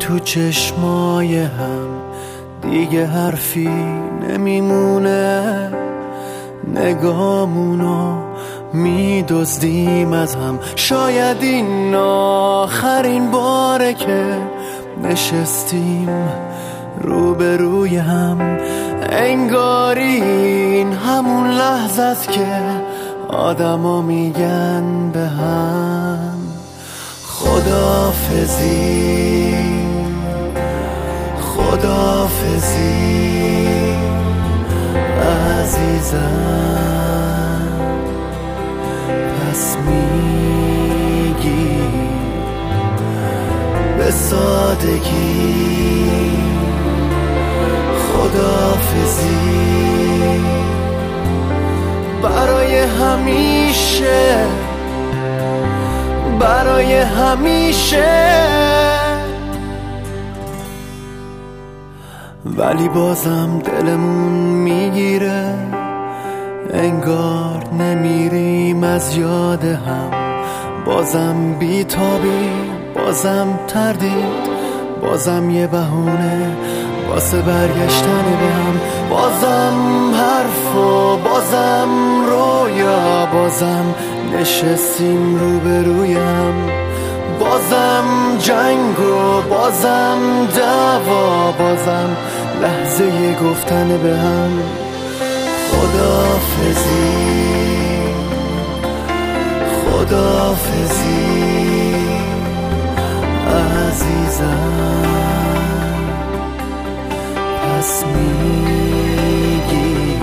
تو چشمای هم دیگه حرفی نمیمونه، نگامونو میدزدیم از هم. شاید این آخرین باره که نشستیم روبروی هم، انگاری این همون لحظه است که آدما میگن به هم خداحافظی، خداحافظی عزیزم. پس میگی به سادگی خداحافظی برای همیشه، برای همیشه. ولی بازم دلمون میگیره، انگار نمیریم از یاد هم. بازم بیتابی، بازم تردید، بازم یه بهونه واسه برگشتن به هم. بازم حرف و بازم رویا، بازم نشستیم روبرویم. بازم جنگ و بازم دعوا، بازم لحظه گفتن به هم خداحافظی، خداحافظی عزیزم. پس میگی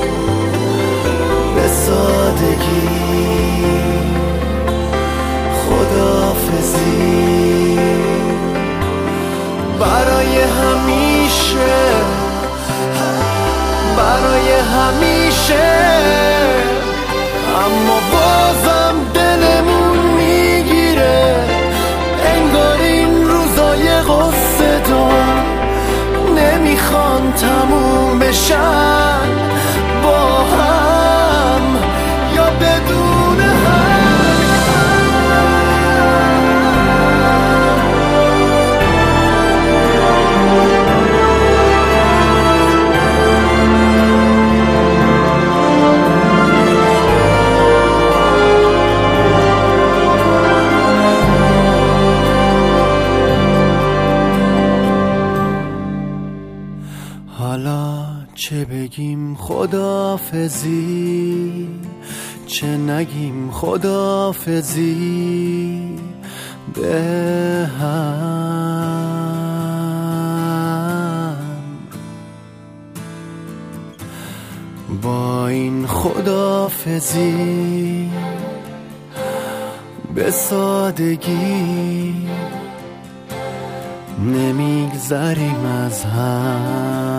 به سادگی خداحافظی برای همیشه، برای همیشه. اما بازم دلمون میگیره، انگار این روزای قصه دار نمیخوان تموم بشن با هم یا بدون هم. حالا چه بگیم خداحافظی، چه نگیم خداحافظی به هم. با این خداحافظی به سادگی نمیگذریم از هم.